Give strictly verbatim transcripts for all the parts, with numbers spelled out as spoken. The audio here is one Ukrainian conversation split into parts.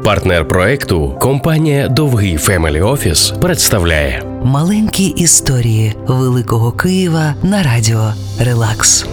Партнер проекту компанія «Довгий Фемелі Офіс» представляє маленькі історії Великого Києва на радіо «Релакс».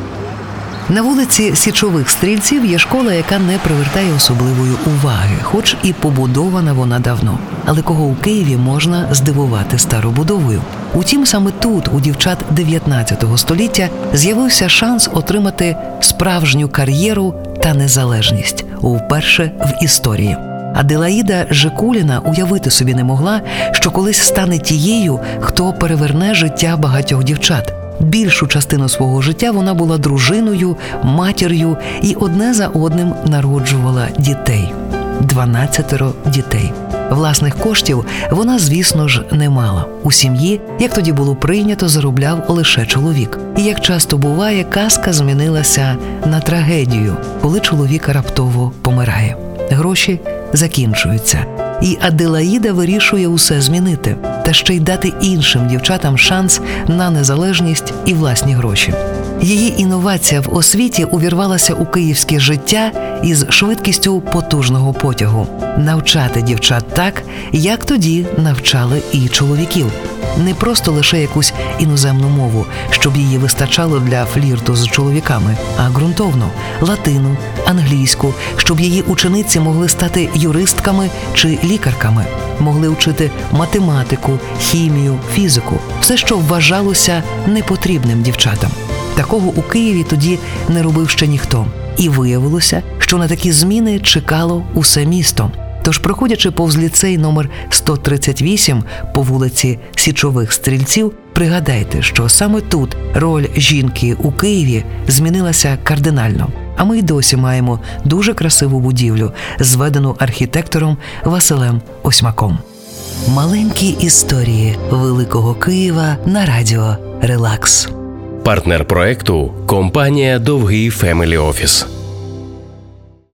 На вулиці Січових Стрільців є школа, яка не привертає особливої уваги, хоч і побудована вона давно. Але кого у Києві можна здивувати старобудовою? Утім, саме тут, у дівчат дев'ятнадцятого століття, з'явився шанс отримати справжню кар'єру та незалежність, вперше в історії. Аделаїда Жикуліна уявити собі не могла, що колись стане тією, хто переверне життя багатьох дівчат. Більшу частину свого життя вона була дружиною, матір'ю і одне за одним народжувала дітей. Дванадцятеро дітей. Власних коштів вона, звісно ж, не мала. У сім'ї, як тоді було прийнято, заробляв лише чоловік. І як часто буває, казка змінилася на трагедію, коли чоловік раптово помирає. Гроші закінчуються. І Аделаїда вирішує усе змінити, та ще й дати іншим дівчатам шанс на незалежність і власні гроші. Її інновація в освіті увірвалася у київське життя із швидкістю потужного потягу. Навчати дівчат так, як тоді навчали і чоловіків. Не просто лише якусь іноземну мову, щоб її вистачало для флірту з чоловіками, а ґрунтовно – латину, англійську, щоб її учениці могли стати юристками чи лікарками, могли вчити математику, хімію, фізику – все, що вважалося непотрібним дівчатам. Такого у Києві тоді не робив ще ніхто. І виявилося, що на такі зміни чекало усе місто. Тож, проходячи повз ліцей номер сто тридцять вісім по вулиці Січових Стрільців, пригадайте, що саме тут роль жінки у Києві змінилася кардинально. А ми й досі маємо дуже красиву будівлю, зведену архітектором Василем Осьмаком. Маленькі історії Великого Києва на радіо «Релакс». Партнер проекту компанія «Довгий Фемелі Офіс».